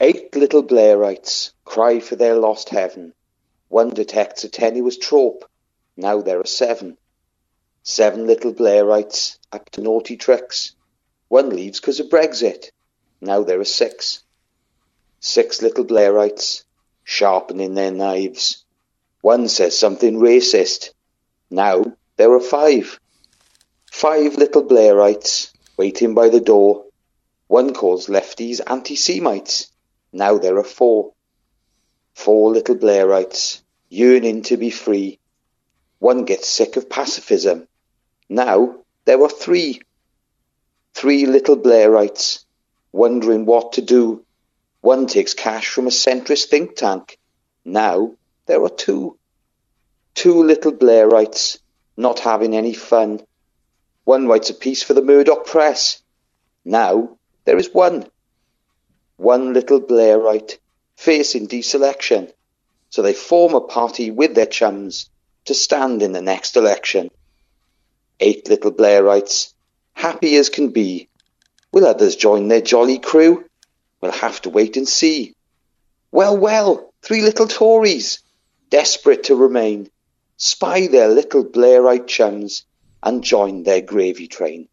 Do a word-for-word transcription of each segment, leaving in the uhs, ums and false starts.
Eight little Blairites cry for their lost heaven. One detects a tenuous trope, now there are seven. Seven little Blairites up to naughty tricks. One leaves 'cause of Brexit, now there are six. Six little Blairites sharpening their knives. One says something racist, now there are five. Five little Blairites waiting by the door. One calls lefties anti-Semites, now there are four. Four little Blairites yearning to be free. One gets sick of pacifism, now there are three. Three little Blairites wondering what to do. One takes cash from a centrist think tank, now there are two. Two little Blairites not having any fun. One writes a piece for the Murdoch press, now there is one. One little Blairite facing deselection, so they form a party with their chums to stand in the next election. Eight little Blairites, happy as can be. Will others join their jolly crew? We'll have to wait and see. Well, well, three little Tories, desperate to remain, spy their little Blairite chums and join their gravy train.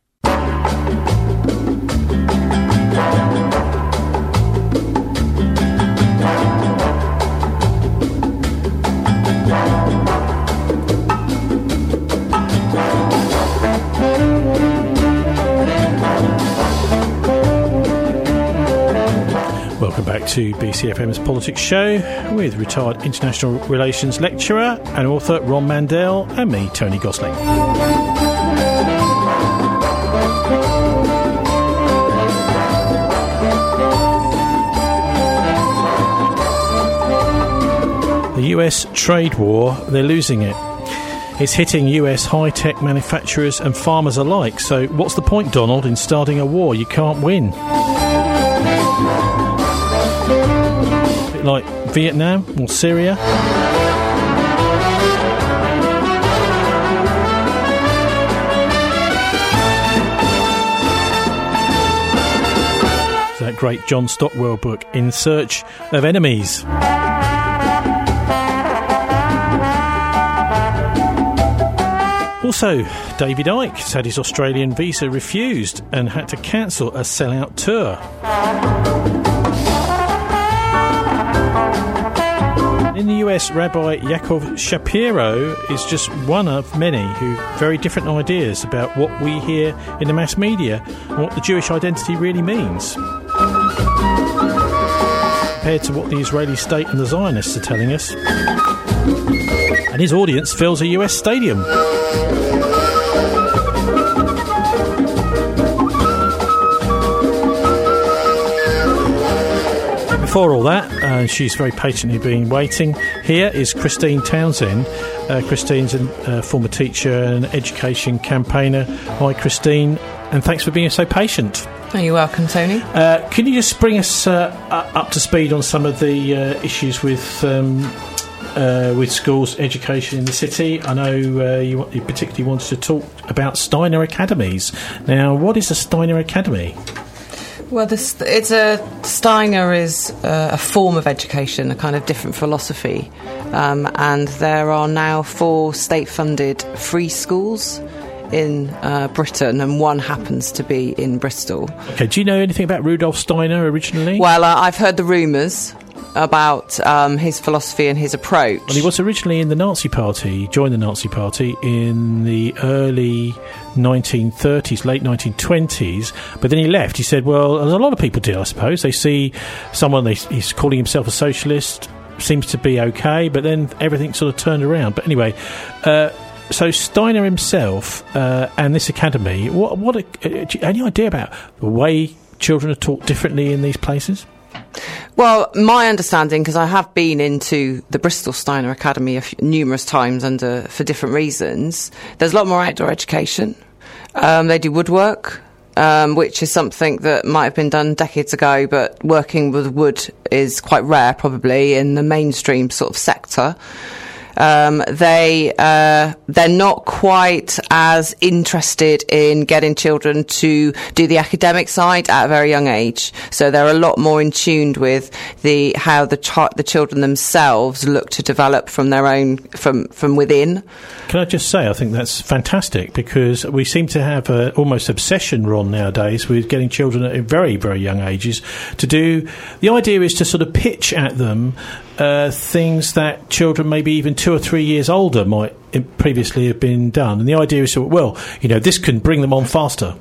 Welcome back to B C F M's Politics Show with retired international relations lecturer and author Ron Mandel and me, Tony Gosling. The U S trade war, they're losing it. It's hitting U S high-tech manufacturers and farmers alike. So what's the point, Donald, in starting a war? You can't win. Like Vietnam or Syria. It's that great John Stockwell book, In Search of Enemies. Also, David Icke has had his Australian visa refused and had to cancel a sellout tour. In the U S, Rabbi Yaakov Shapiro is just one of many who have very different ideas about what we hear in the mass media and what the Jewish identity really means, compared to what the Israeli state and the Zionists are telling us. And his audience fills a U S stadium. Before all that, uh, she's very patiently been waiting. Here is Christine Townsend. Uh, Christine's a uh, former teacher and education campaigner. Hi, Christine, and thanks for being so patient. Oh, you're welcome, Tony. Uh, can you just bring us uh, up to speed on some of the uh, issues with um, uh, with schools, education in the city? I know uh, you, you particularly wanted to talk about Steiner Academies. Now, what is a Steiner Academy? Well, this, it's a Steiner is uh, a form of education, a kind of different philosophy, um, and there are now four state-funded free schools in uh, Britain, and one happens to be in Bristol. Okay, do you know anything about Rudolf Steiner originally? Well, uh, I've heard the rumours about um, his philosophy and his approach. Well, he was originally in the Nazi Party. He joined the Nazi Party in the early nineteen thirties, late nineteen twenties, but then he left. He said, well, as a lot of people did, I suppose. They see someone, they, he's calling himself a socialist, seems to be okay, but then everything sort of turned around. But anyway, uh, so Steiner himself uh, and this academy, what, what a, uh, any idea about the way children are taught differently in these places? Well, my understanding, because I have been into the Bristol Steiner Academy a few, numerous times under for different reasons, there's a lot more outdoor education. Um, they do woodwork, um, which is something that might have been done decades ago, but working with wood is quite rare, probably, in the mainstream sort of sector. Um, they uh, they're not quite as interested in getting children to do the academic side at a very young age. So they're a lot more in tune with the how the ch- the children themselves look to develop from their own from from within. Can I just say, I think that's fantastic, because we seem to have a almost obsession, Ron, nowadays with getting children at very, very young ages to do. The idea is to sort of pitch at them uh, things that children maybe even two or three years older might previously have been done. And the idea is, well, you know, this can bring them on faster.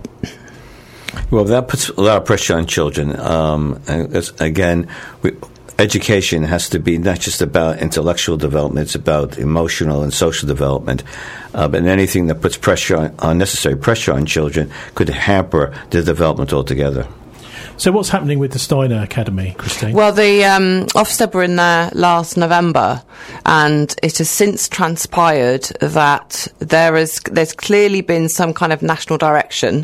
Well, that puts a lot of pressure on children. Um, and again, we, education has to be not just about intellectual development, it's about emotional and social development. Uh, but anything that puts pressure on, unnecessary pressure on children could hamper their development altogether. So what's happening with the Steiner Academy, Christine? Well, the um, Ofsted were in there last November, and it has since transpired that there is there's clearly been some kind of national direction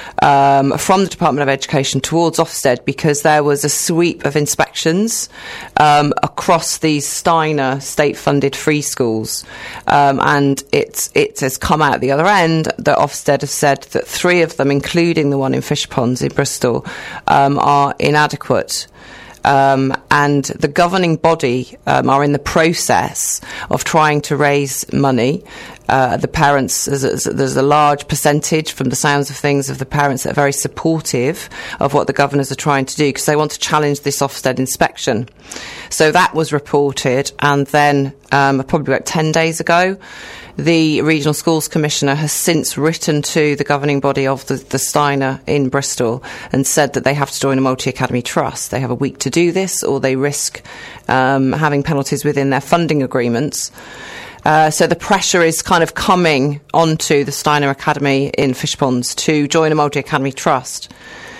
um, from the Department of Education towards Ofsted, because there was a sweep of inspections um, across these Steiner state-funded free schools, um, and it's it has come out the other end that Ofsted have said that three of them, including the one in Fishponds in Bristol, Um, are inadequate, um, and the governing body um, are in the process of trying to raise money. Uh, the parents, there's a, there's a large percentage, from the sounds of things, of the parents that are very supportive of what the governors are trying to do, because they want to challenge this Ofsted inspection. So that was reported, and then um, probably about ten days ago, the Regional Schools Commissioner has since written to the governing body of the, the Steiner in Bristol and said that they have to join a multi-academy trust. They have a week to do this, or they risk um, having penalties within their funding agreements. Uh, so the pressure is kind of coming onto the Steiner Academy in Fishponds to join a multi-academy trust.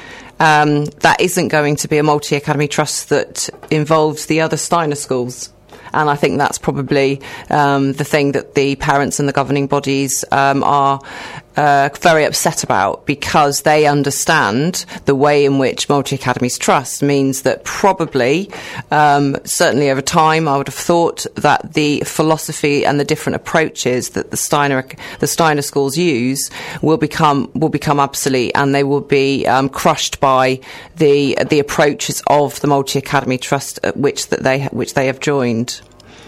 Um, that isn't going to be a multi-academy trust that involves the other Steiner schools. And I think that's probably um, the thing that the parents and the governing bodies um, are uh, very upset about, because they understand the way in which multi-academies trust means that probably, um, certainly over time, I would have thought that the philosophy and the different approaches that the Steiner the Steiner schools use will become will become obsolete, and they will be um, crushed by the the approaches of the multi-academy trust at which that they which they have joined.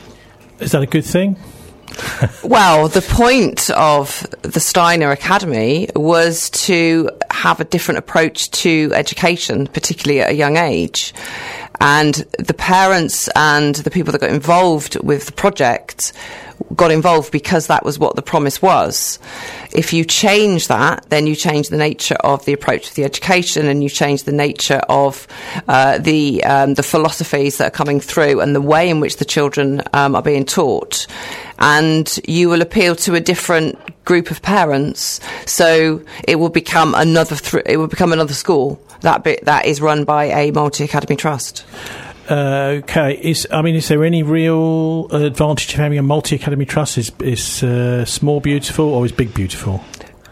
Is that a good thing? Well, the point of the Steiner Academy was to have a different approach to education, particularly at a young age. And the parents and the people that got involved with the project got involved because that was what the promise was. If you change that, then you change the nature of the approach to the education, and you change the nature of uh, the um, the philosophies that are coming through and the way in which the children um, are being taught. And you will appeal to a different group of parents, so it will become another. Th- it will become another school that bit that is run by a multi-academy trust. Uh, okay, is I mean, is there any real advantage of having a multi-academy trust? Is is uh, small beautiful, or is big beautiful?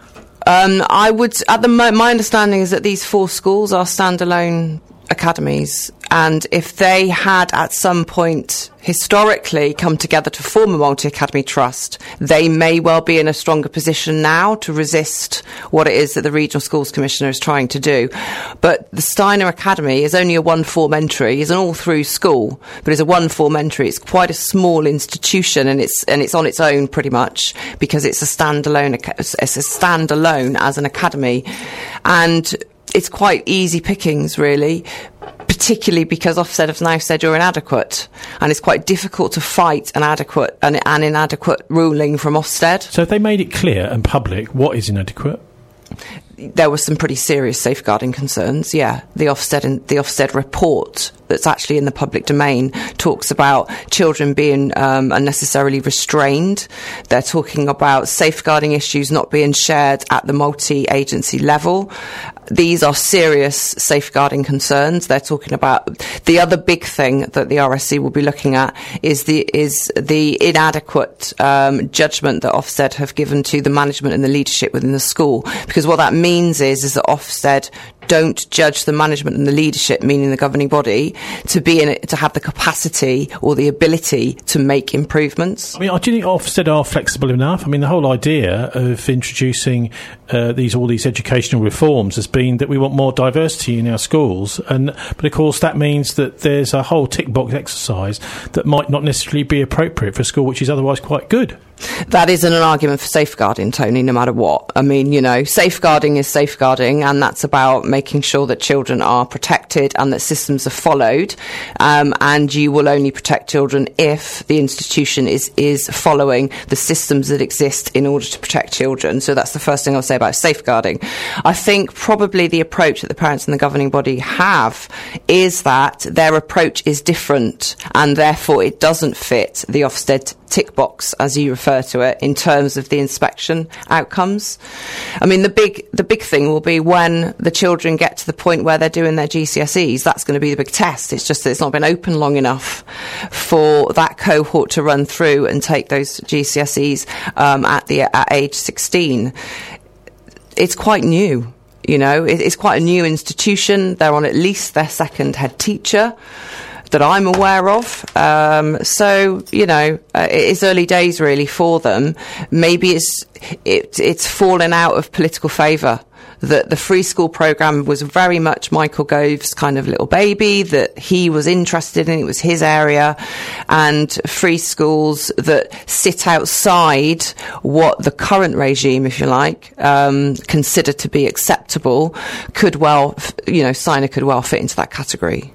Um, I would. At the mo- my understanding is that these four schools are standalone academies, and if they had at some point historically come together to form a multi-academy trust, they may well be in a stronger position now to resist what it is that the Regional Schools Commissioner is trying to do. But the Steiner Academy is only a one-form entry, is an all-through school, but it's a one-form entry. It's quite a small institution, and it's and it's on its own pretty much, because it's a standalone. It's a standalone as an academy, and it's quite easy pickings, really, particularly because Ofsted have now said you're inadequate, and it's quite difficult to fight an adequate an, an inadequate ruling from Ofsted. So if they made it clear and public what is inadequate? There were some pretty serious safeguarding concerns, yeah. The Ofsted, the Ofsted report that's actually in the public domain talks about children being um, unnecessarily restrained. They're talking about safeguarding issues not being shared at the multi-agency level. These are serious safeguarding concerns. They're talking about the other big thing that the R S C will be looking at is the is the inadequate um, judgment that Ofsted have given to the management and the leadership within the school. Because what that means is is that Ofsted don't judge the management and the leadership, meaning the governing body, to be in it, to have the capacity or the ability to make improvements. I mean, do you think Ofsted are flexible enough? I mean, the whole idea of introducing uh, these all these educational reforms has been that we want more diversity in our schools, and but of course that means that there's a whole tick box exercise that might not necessarily be appropriate for a school which is otherwise quite good. That isn't an argument for safeguarding, Tony, no matter what. I mean, you know, safeguarding is safeguarding, and that's about making sure that children are protected and that systems are followed. Um, and you will only protect children if the institution is, is following the systems that exist in order to protect children. So that's the first thing I'll say about safeguarding. I think probably the approach that the parents and the governing body have is that their approach is different, and therefore it doesn't fit the Ofsted tick box, as you refer to it, in terms of the inspection outcomes. I mean, the big the big thing will be when the children get to the point where they're doing their G C S Es. That's going to be the big test. It's just that it's not been open long enough for that cohort to run through and take those G C S Es um, at the at age sixteen. It's quite new. You know, it, it's quite a new institution. They're on at least their second head teacher that I'm aware of. Um, so, you know, uh, it is early days really for them. Maybe it's it, it's fallen out of political favour. That the free school programme was very much Michael Gove's kind of little baby, that he was interested in, it was his area, and free schools that sit outside what the current regime, if you like, um, consider to be acceptable, could well, you know, Steiner could well fit into that category.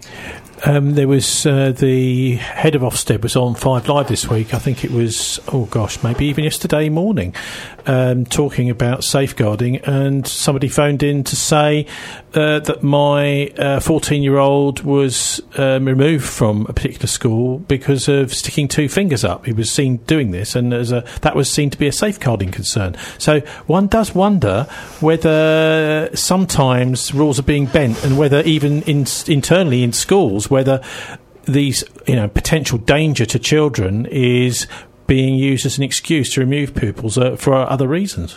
Um, there was uh, the head of Ofsted was on Five Live this week. I think it was, oh gosh, maybe even yesterday morning, um, talking about safeguarding, and somebody phoned in to say uh, that my fourteen-year-old uh, was um, removed from a particular school because of sticking two fingers up. He was seen doing this, and as a, that was seen to be a safeguarding concern. So one does wonder whether sometimes rules are being bent, and whether even in, internally in schools, whether these, you know, potential danger to children is being used as an excuse to remove pupils uh, for other reasons.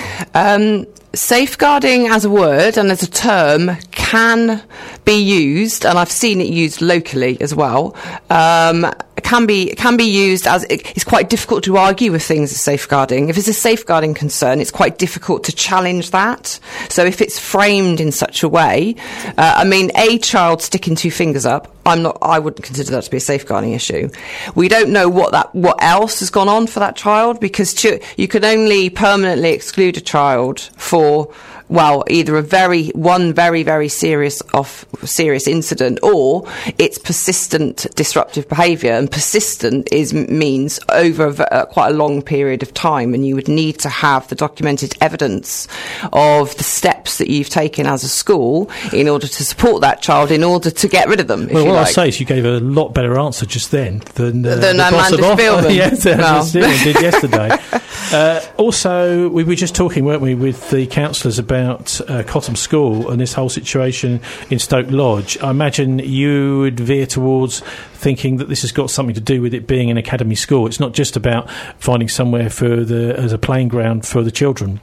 Um, safeguarding as a word and as a term can be used, and I've seen it used locally as well. Um, can be can be used as it's quite difficult to argue with things as safeguarding. If it's a safeguarding concern, it's quite difficult to challenge that. So if it's framed in such a way, uh, I mean, a child sticking two fingers up, I'm not. I wouldn't consider that to be a safeguarding issue. We don't know what that what else has gone on for that child, because ch- you can only permanently exclude a child for, well, either a very one very very serious off serious incident, or it's persistent disruptive behaviour. And persistent is means over a, uh, quite a long period of time, and you would need to have the documented evidence of the steps that you've taken as a school in order to support that child, in order to get rid of them. If well, you what like. I say is you gave a lot better answer just then than uh, than the boss Amanda of Spielman. Yes, No. did yesterday. uh, also, we were just talking, weren't we, with the councillors about uh, Cottam School and this whole situation in Stoke Lodge. I imagine you would veer towards thinking that this has got something to do with it being an academy school. It's not just about finding somewhere for the as a playing ground for the children.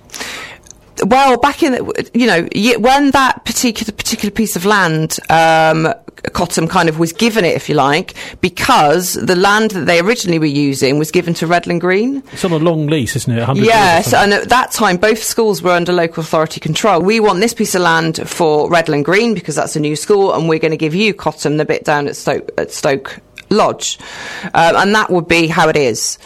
Well, back in, the, you know, when that particular particular piece of land, um, Cottam kind of was given it, if you like, because the land that they originally were using was given to Redland Green. It's on a long lease, isn't it? one hundred Yes, years or and at that time, both schools were under local authority control. We want this piece of land for Redland Green because that's a new school, and we're going to give you, Cottam, the bit down at Stoke, at Stoke Lodge. Um, and that would be how it is.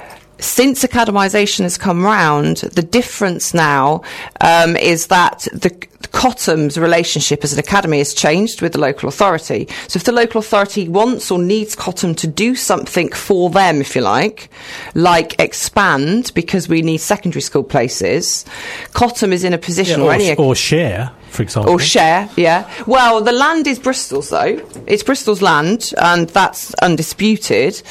Since academisation has come round, the difference now um, is that the Cottam's relationship as an academy has changed with the local authority. So if the local authority wants or needs Cottam to do something for them, if you like, like expand because we need secondary school places, Cottam is in a position... Yeah, or, or, any, or share, for example. Or share, yeah. Well, the land is Bristol's, though. It's Bristol's land, and that's undisputed.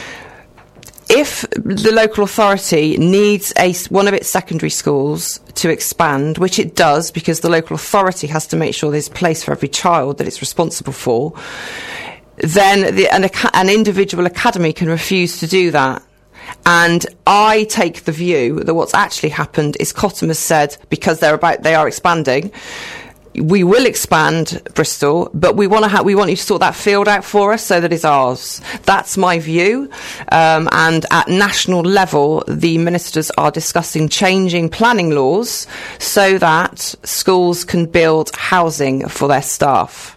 If the local authority needs a, one of its secondary schools to expand, which it does because the local authority has to make sure there's a place for every child that it's responsible for, then the, an, an individual academy can refuse to do that. And I take the view that what's actually happened is Cottam has said, because they're about, they are expanding, we will expand Bristol, but we want to ha- we want you to sort that field out for us so that it's ours. That's my view. Um, and at national level, the ministers are discussing changing planning laws so that schools can build housing for their staff.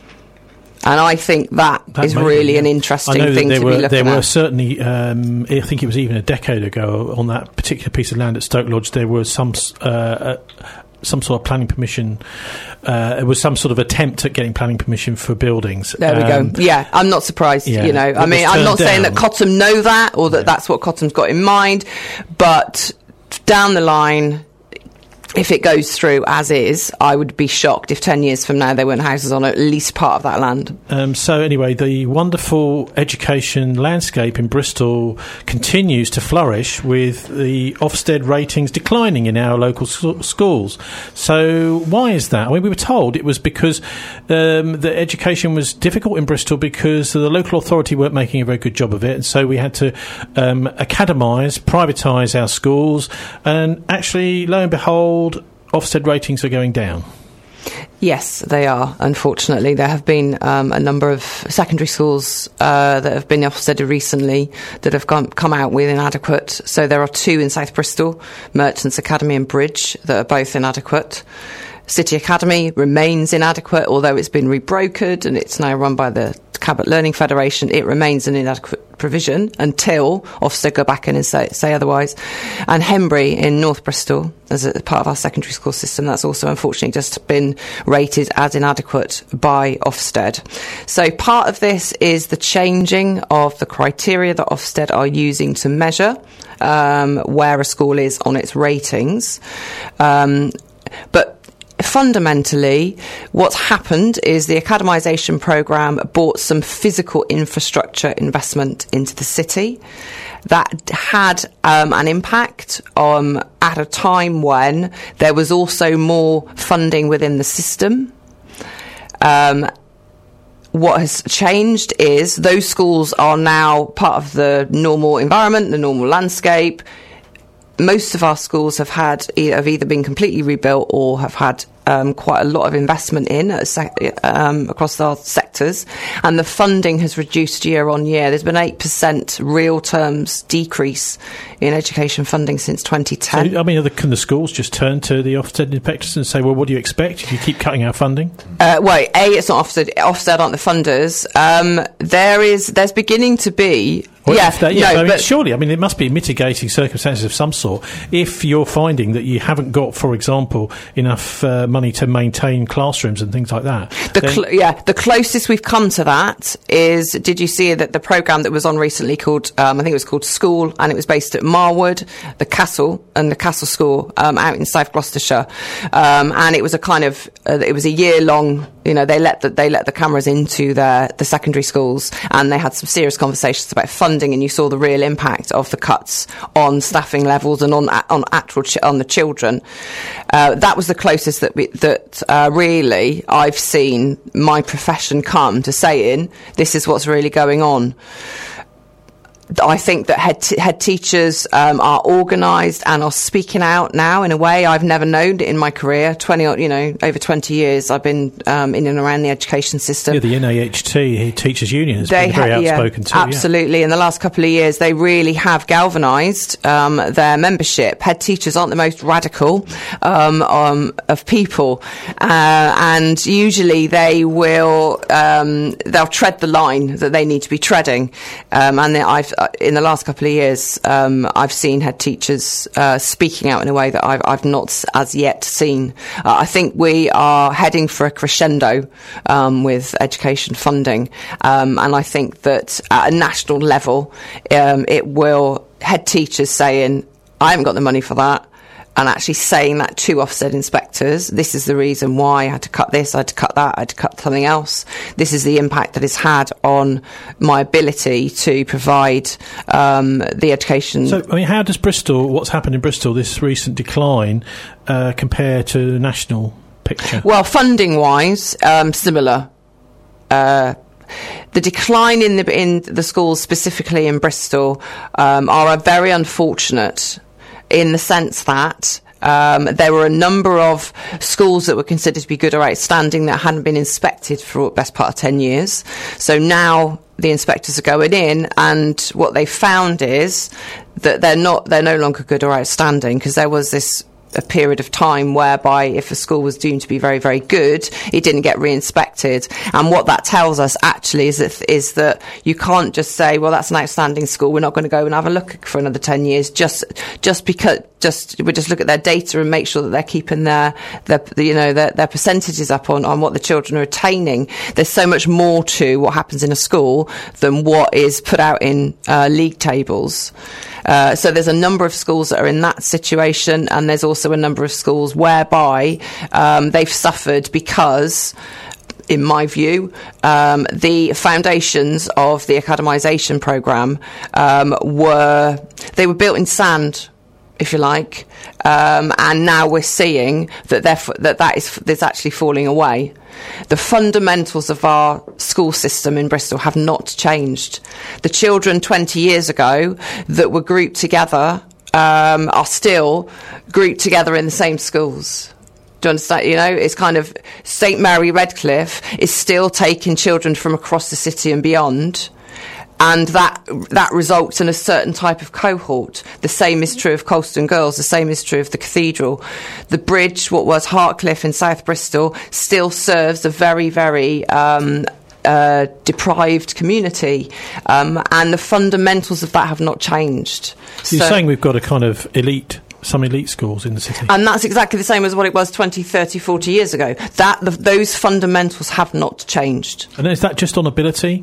And I think that, that is really be, an interesting I know thing that to were, be looking there at. There were certainly, um, I think it was even a decade ago, on that particular piece of land at Stoke Lodge, there was some uh, uh, some sort of planning permission. Uh, it was some sort of attempt at getting planning permission for buildings. There we um, go. Yeah, I'm not surprised. Yeah, you know, I mean, I'm not down. saying that Cottam know that or that yeah. that's what Cottam's got in mind, but down the line, if it goes through as is, I would be shocked if ten years from now there weren't houses on at least part of that land. Um, so anyway, the wonderful education landscape in Bristol continues to flourish with the Ofsted ratings declining in our local so- schools. So why is that? I mean, we were told it was because um, the education was difficult in Bristol because the local authority weren't making a very good job of it, and so we had to um, academise, privatise our schools, and actually, lo and behold, Ofsted ratings are going down. Yes, they are, unfortunately. There have been um, a number of secondary schools uh, that have been Ofsteded recently that have come, come out with inadequate. So there are two in South Bristol, Merchants Academy and Bridge, that are both inadequate. City Academy remains inadequate, although it's been rebrokered and it's now run by the Cabot Learning Federation. It remains an inadequate provision until Ofsted go back in and say, say otherwise. And Henbury in North Bristol, as a part of our secondary school system, that's also unfortunately just been rated as inadequate by Ofsted. So part of this is the changing of the criteria that Ofsted are using to measure um, where a school is on its ratings. Um, but fundamentally, what's happened is the academisation programme brought some physical infrastructure investment into the city that had um, an impact um, at a time when there was also more funding within the system. Um, what has changed is those schools are now part of the normal environment, the normal landscape. Most of our schools have had have either been completely rebuilt or have had um, quite a lot of investment in uh, sec- um, across our sectors, and the funding has reduced year on year. There's been eight percent real terms decrease in education funding since twenty ten. So, I mean, can the schools just turn to the Ofsted inspectors and say, well, what do you expect if you keep cutting our funding? Uh, well, A, it's not Ofsted. Ofsted aren't the funders. Um, there is, there's beginning to be... Well, yeah, that, yeah no, I mean, but surely, I mean, it must be mitigating circumstances of some sort if you're finding that you haven't got, for example, enough uh, money to maintain classrooms and things like that. The cl- yeah, the closest we've come to that is, did you see that the programme that was on recently called, um, I think it was called School, and it was based at Marwood, the Castle, and the Castle School um, out in South Gloucestershire, um, and it was a kind of, uh, it was a year-long, you know, they let the, they let the cameras into their, the secondary schools, and they had some serious conversations about funding. And you saw the real impact of the cuts on staffing levels and on on actual ch- on the children. Uh, that was the closest that we, that uh, really I've seen my profession come to saying this is what's really going on. I think that head, t- head teachers um, are organised and are speaking out now in a way I've never known in my career. Twenty, you know, over twenty years I've been um, in and around the education system. Yeah, the N A H T Teachers Union has they been very ha- outspoken yeah, too. Absolutely, yeah. In the last couple of years, they really have galvanised um, their membership. Head teachers aren't the most radical um, um, of people, uh, and usually they will um, they'll tread the line that they need to be treading, um, and I've. In the last couple of years, um, I've seen head teachers uh, speaking out in a way that I've, I've not as yet seen. Uh, I think we are heading for a crescendo um, with education funding, um, and I think that at a national level, um, it will head teachers saying, "I haven't got the money for that." And actually saying that to Ofsted inspectors, this is the reason why I had to cut this, I had to cut that, I had to cut something else. This is the impact that it's had on my ability to provide um, the education. So, I mean, how does Bristol, what's happened in Bristol, this recent decline, uh, compare to the national picture? Well, funding-wise, um, similar. Uh, The decline in the in the schools, specifically in Bristol, um, are very unfortunate in the sense that Um, there were a number of schools that were considered to be good or outstanding that hadn't been inspected for the best part of ten years. So now the inspectors are going in, and what they found is that they're not, they're no longer good or outstanding, because there was this a period of time whereby if a school was deemed to be very, very good, it didn't get re-inspected. And what that tells us actually is that, is that you can't just say, well, that's an outstanding school, we're not going to go and have a look for another ten years, just just because just we just look at their data and make sure that they're keeping their, their you know their, their percentages up on, on what the children are attaining. There's so much more to what happens in a school than what is put out in uh, league tables. Uh, so there's a number of schools that are in that situation, and there's also a number of schools whereby um, they've suffered because, in my view, um, the foundations of the academisation programme um, were they were built in sand, if you like, um, and now we're seeing that that that is that's actually falling away. The fundamentals of our school system in Bristol have not changed. The children twenty years ago that were grouped together um, are still grouped together in the same schools. Do you understand? You know, it's kind of Saint Mary Redcliffe is still taking children from across the city and beyond. And that that results in a certain type of cohort. The same is true of Colston Girls. The same is true of the Cathedral. The Bridge, what was Hartcliffe in South Bristol, still serves a very, very um, uh, deprived community. Um, and the fundamentals of that have not changed. So you're saying we've got a kind of elite... some elite schools in the city. And that's exactly the same as what it was twenty, thirty, forty years ago. That the, those fundamentals have not changed. And is that just on ability?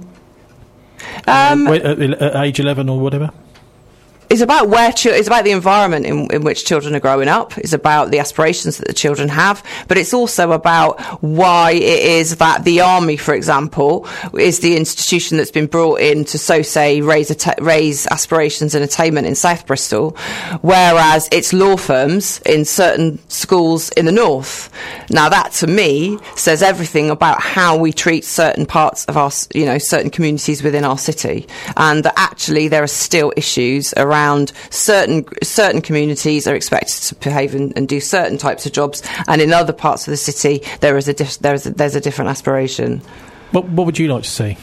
Um, uh, at, at age eleven or whatever? It's about where chi- it's about the environment in, in which children are growing up. It's about the aspirations that the children have, but it's also about why it is that the army, for example, is the institution that's been brought in to, so say, raise att- raise aspirations and attainment in South Bristol, whereas it's law firms in certain schools in the north. Now, that to me says everything about how we treat certain parts of our, you know, certain communities within our city, and that actually there are still issues around. Certain certain communities are expected to behave and, and do certain types of jobs, and in other parts of the city there is a dif- there is a, there's a different aspiration. What what would you like to see?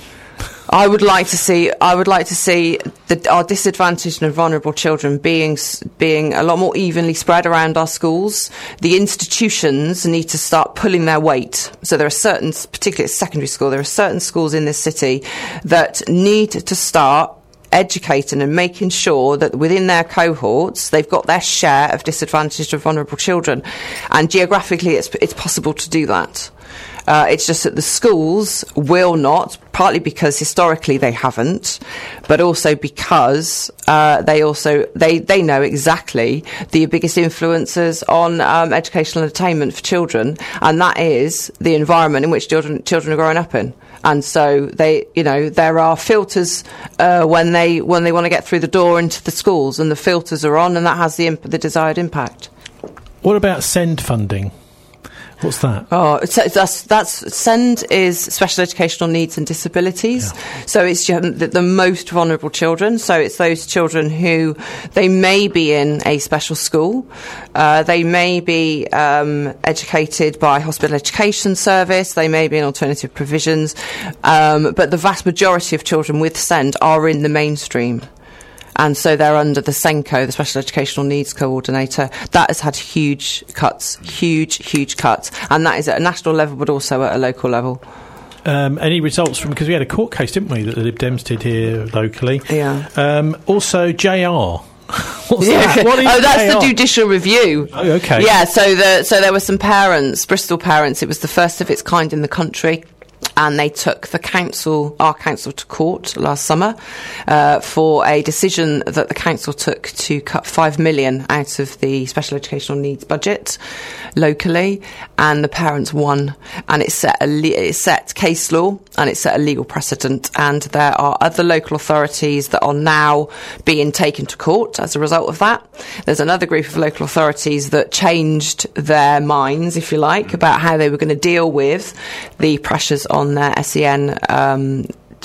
I would like to see I would like to see the, our disadvantaged and vulnerable children being being a lot more evenly spread around our schools. The institutions need to start pulling their weight. So there are certain, particularly at secondary school, there are certain schools in this city that need to start educating and making sure that within their cohorts they've got their share of disadvantaged or vulnerable children, and geographically it's, it's possible to do that. Uh, it's just that the schools will not, partly because historically they haven't, but also because uh, they also they, they know exactly the biggest influences on um, educational attainment for children, and that is the environment in which children children are growing up in. And so they, you know, there are filters uh, when they when they want to get through the door into the schools, and the filters are on, and that has the imp- the desired impact. What about SEND funding? What's that? Oh, so that's, that's SEND is special educational needs and disabilities. Yeah. So it's the, the most vulnerable children. So it's those children who they may be in a special school, uh, they may be um, educated by hospital education service, they may be in alternative provisions, um, but the vast majority of children with SEND are in the mainstream. And so they're under the SENCO, the Special Educational Needs Coordinator. That has had huge cuts, huge, huge cuts. And that is at a national level, but also at a local level. Um, any results from, because we had a court case, didn't we, that the Lib Dems did here locally? Yeah. Um, also, J R. What's yeah. that? What is oh, that's J R? The judicial review. Oh, okay. Yeah, so the, so there were some parents, Bristol parents, it was the first of its kind in the country. And they took the council, our council, to court last summer uh, for a decision that the council took to cut five million out of the special educational needs budget locally, and the parents won. And it set a le- it set case law, and it set a legal precedent. And there are other local authorities that are now being taken to court as a result of that. There's another group of local authorities that changed their minds, if you like, about how they were going to deal with the pressures on their S E N um,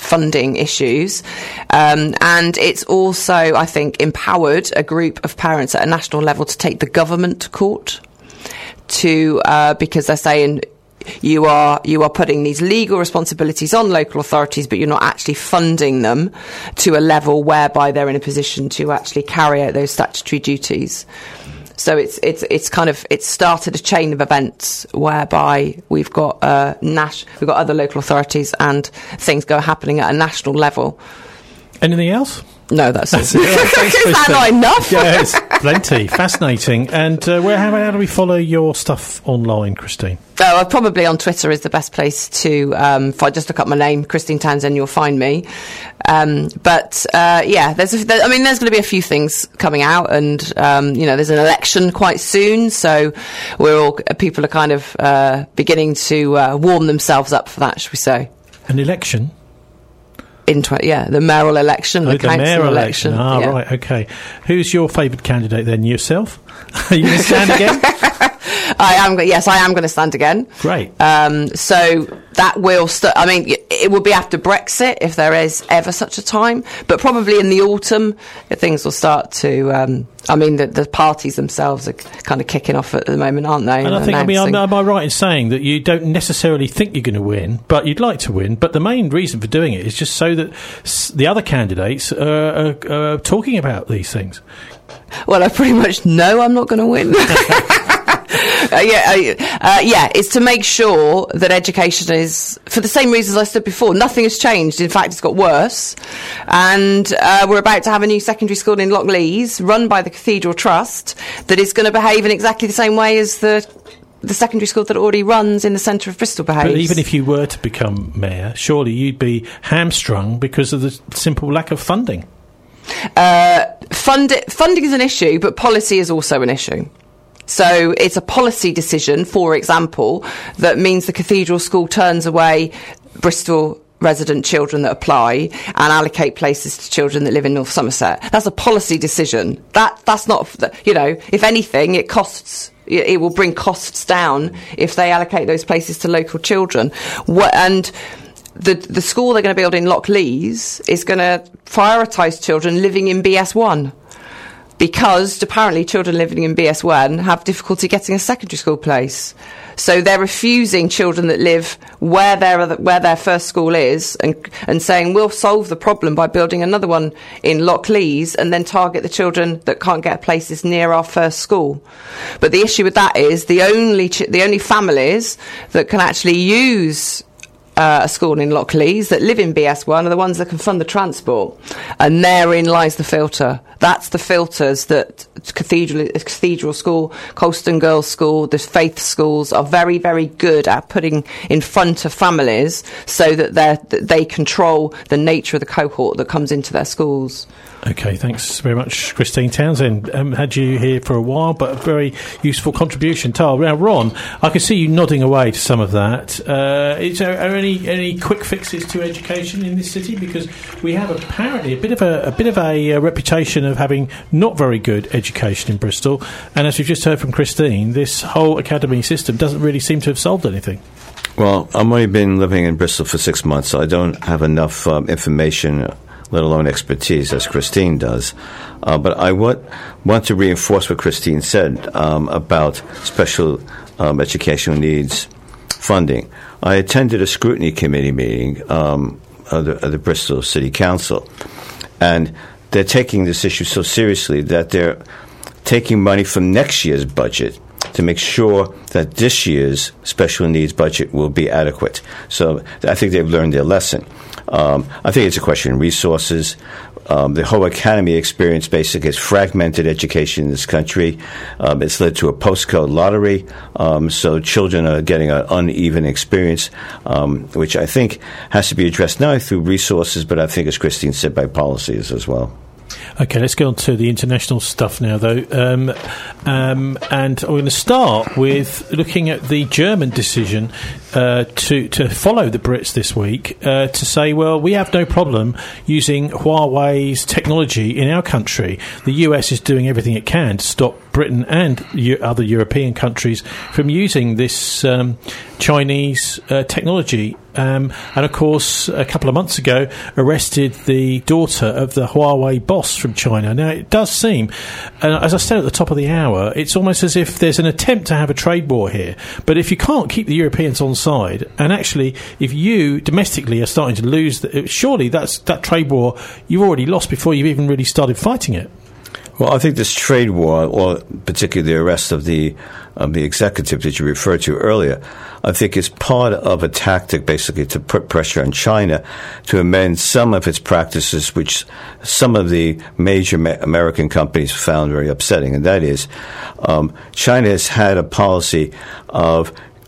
funding issues. Um, and it's also, I think, empowered a group of parents at a national level to take the government to court to, uh, because they're saying, You are you are putting these legal responsibilities on local authorities, but you're not actually funding them to a level whereby they're in a position to actually carry out those statutory duties. So it's it's it's kind of it's started a chain of events whereby we've got uh, Nash we've got other local authorities and things go happening at a national level. Anything else? No, that's, that's it. Is that not enough? Yeah, it's plenty. Fascinating. And uh, where how, how do we follow your stuff online, Christine? Oh, uh, probably on Twitter is the best place to. Um, if I just look up my name, Christine Townsend, you'll find me. Um, but uh, yeah, there's. A, there, I mean, there's going to be a few things coming out, and um, you know, there's an election quite soon, so we're all people are kind of uh, beginning to uh, warm themselves up for that, should we say? An election. In tw- yeah, the mayoral election, oh, the, the council mayoral election. election. Ah, yeah. right, okay. Who's your favourite candidate then? Yourself? Are you going to stand again? I am. Yes, I am going to stand again. Great. Um, so that will. St- I mean, it will be after Brexit if there is ever such a time, but probably in the autumn things will start to. Um, I mean, the, the parties themselves are kind of kicking off at the moment, aren't they? And I think, I mean, am, am I right in saying that you don't necessarily think you're going to win, but you'd like to win? But the main reason for doing it is just so that s- the other candidates are, are, are talking about these things. Well, I pretty much know I'm not going to win. Uh, yeah, uh, yeah, it's to make sure that education is, for the same reasons I said before, nothing has changed. In fact, it's got worse. And uh, we're about to have a new secondary school in Lockleys, run by the Cathedral Trust, that is going to behave in exactly the same way as the the secondary school that already runs in the centre of Bristol behaves. But even if you were to become mayor, surely you'd be hamstrung because of the simple lack of funding. Uh, fund- funding is an issue, but policy is also an issue. So it's a policy decision, for example, that means the Cathedral School turns away Bristol resident children that apply and allocate places to children that live in North Somerset. That's a policy decision. That that's not, you know, if anything, it costs. It will bring costs down if they allocate those places to local children. What, and the the school they're going to build in Lockleys is going to prioritise children living in B S one. Because apparently children living in B S one have difficulty getting a secondary school place. So they're refusing children that live where their where their first school is and and saying we'll solve the problem by building another one in Lockleys and then target the children that can't get places near our first school. But the issue with that is the only ch- the only families that can actually use Uh, a school in Lockleys that live in B S one are the ones that can fund the transport, and therein lies the filter. That's the filters that Cathedral, Cathedral School, Colston Girls' School, the faith schools are very, very good at putting in front of families so that, that they control the nature of the cohort that comes into their schools. Okay, thanks very much, Christine Townsend. Um, had you here for a while, but a very useful contribution. Tal, now, Ron, I can see you nodding away to some of that. Uh, is there are any any quick fixes to education in this city? Because we have apparently a bit of a, a bit of a, a reputation of having not very good education in Bristol, and as we've just heard from Christine, this whole academy system doesn't really seem to have solved anything. Well, I've only been living in Bristol for six months, so I don't have enough um, information, let alone expertise, as Christine does. Uh, but I want, want to reinforce what Christine said um, about special um, educational needs funding. I attended a scrutiny committee meeting um, of, the, of the Bristol City Council, and they're taking this issue so seriously that they're taking money from next year's budget to make sure that this year's special needs budget will be adequate. So I think they've learned their lesson. Um, I think it's a question of resources. Um, the whole academy experience basically has fragmented education in this country. Um, it's led to a postcode lottery, um, so children are getting an uneven experience, um, which I think has to be addressed not only through resources, but I think, as Christine said, by policies as well. Okay, let's go on to the international stuff now, though. Um, um, and I'm going to start with looking at the German decision uh, to to follow the Brits this week uh, to say, well, we have no problem using Huawei's technology in our country. The U S is doing everything it can to stop Britain and U- other European countries from using this um, Chinese uh, technology. Um, and, of course, a couple of months ago, arrested the daughter of the Huawei boss from China. Now, it does seem, uh, as I said at the top of the hour, it's almost as if there's an attempt to have a trade war here. But if you can't keep the Europeans on side, and actually, if you domestically are starting to lose, the, surely that's that trade war you've already lost before you've even really started fighting it. Well, I think this trade war, or particularly the arrest of the of the executive that you referred to earlier, I think is part of a tactic basically to put pressure on China to amend some of its practices, which some of the major ma- American companies found very upsetting. And that is, um, China has had a policy of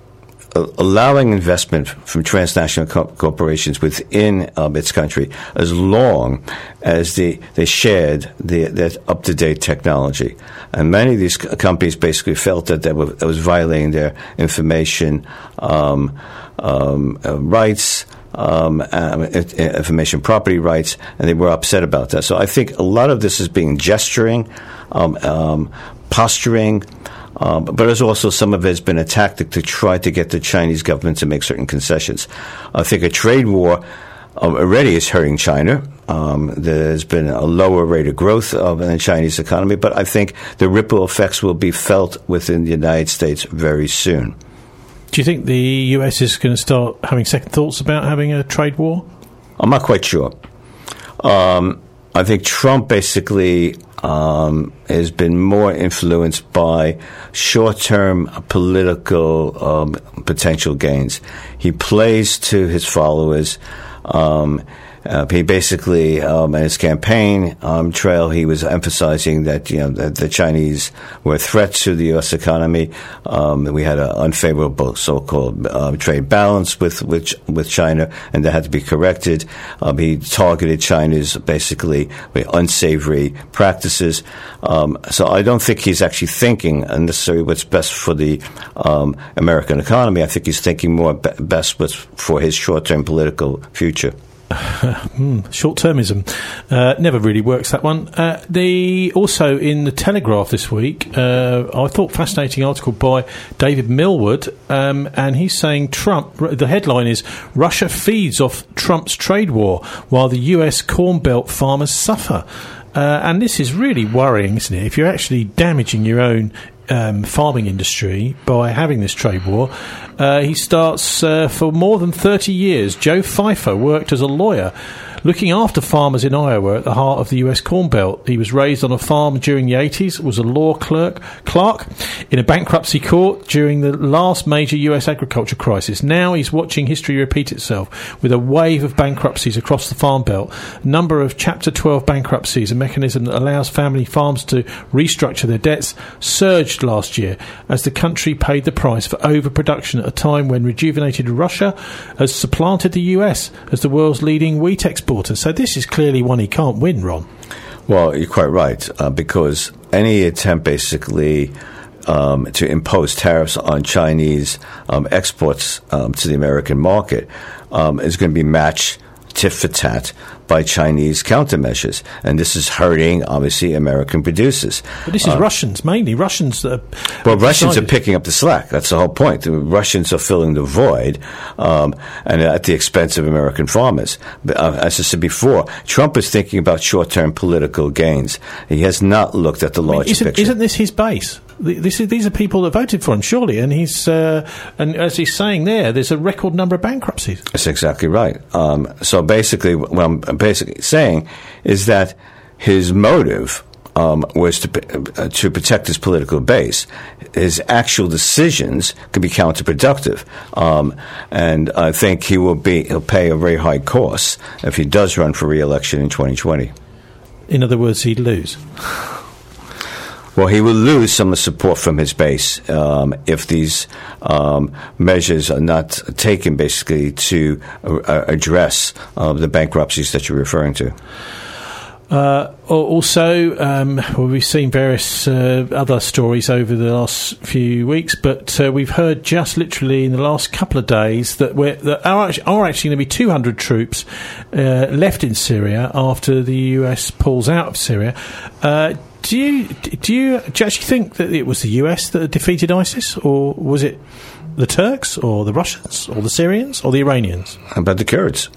allowing investment from transnational co- corporations within um, its country as long as they, they shared the, that up-to-date technology. And many of these co- companies basically felt that that, were, that was violating their information um, um, uh, rights, um, um, information property rights, and they were upset about that. So I think a lot of this is being gesturing, um, um, posturing, Um, but there's also some of it has been a tactic to try to get the Chinese government to make certain concessions. I think a trade war um, already is hurting China. Um, there's been a lower rate of growth of in the Chinese economy, but I think the ripple effects will be felt within the United States very soon. Do you think the U S is going to start having second thoughts about having a trade war? I'm not quite sure. Um, I think Trump basically um, has been more influenced by short-term political um, potential gains. He plays to his followers. Um, uh, he basically, um, in his campaign um, trail, he was emphasizing that you know that the Chinese were a threat to the U S economy. Um, we had an unfavorable so-called uh, trade balance with, with with China, and that had to be corrected. Um, he targeted China's basically unsavory practices. Um, so I don't think he's actually thinking necessarily what's best for the um, American economy. I think he's thinking more be- best what's for his short-term political future. mm, short-termism uh, never really works, that one. Uh, the also in the Telegraph this week, uh, I thought fascinating article by David Millward, um, and he's saying Trump. The headline is Russia feeds off Trump's trade war while the U S Corn Belt farmers suffer. Uh, and this is really worrying, isn't it? If you're actually damaging your own Um, farming industry by having this trade war. Uh, he starts uh, for more than thirty years. Joe Pfeiffer worked as a lawyer looking after farmers in Iowa at the heart of the U S Corn Belt. He was raised on a farm during the eighties, was a law clerk, clerk in a bankruptcy court during the last major U S agriculture crisis. Now he's watching history repeat itself with a wave of bankruptcies across the farm belt. A number of Chapter twelve bankruptcies, a mechanism that allows family farms to restructure their debts, surged last year as the country paid the price for overproduction at a time when rejuvenated Russia has supplanted the U S as the world's leading wheat exporter. So this is clearly one he can't win, Ron. Well, you're quite right, uh, because any attempt basically um, to impose tariffs on Chinese um, exports um, to the American market um, is going to be matched tit for tat by Chinese countermeasures, and this is hurting, obviously, American producers. But this is uh, Russians, mainly. Russians that are... Well, Russians are picking up the slack. That's the whole point. The Russians are filling the void, um, and at the expense of American farmers. Uh, as I said before, Trump is thinking about short-term political gains. He has not looked at the larger I mean, isn't, picture. Isn't this his base? This is, these are people that voted for him, surely, and he's uh, and as he's saying there, there's a record number of bankruptcies. That's exactly right. Um, so basically, what I'm basically saying is that his motive um, was to uh, to protect his political base. His actual decisions could be counterproductive, um, and I think he will be he'll pay a very high cost if he does run for re-election in twenty twenty. In other words, he'd lose. Well, he will lose some support from his base um, if these um, measures are not taken, basically, to uh, address uh, the bankruptcies that you're referring to. Uh, also, um, well, we've seen various uh, other stories over the last few weeks, but uh, we've heard just literally in the last couple of days that, we're, that are, actually, are actually going to be two hundred troops uh, left in Syria after the U S pulls out of Syria. Uh, do you do you, do you actually think that it was the U S that defeated ISIS, or was it the Turks, or the Russians, or the Syrians, or the Iranians? How about the Kurds?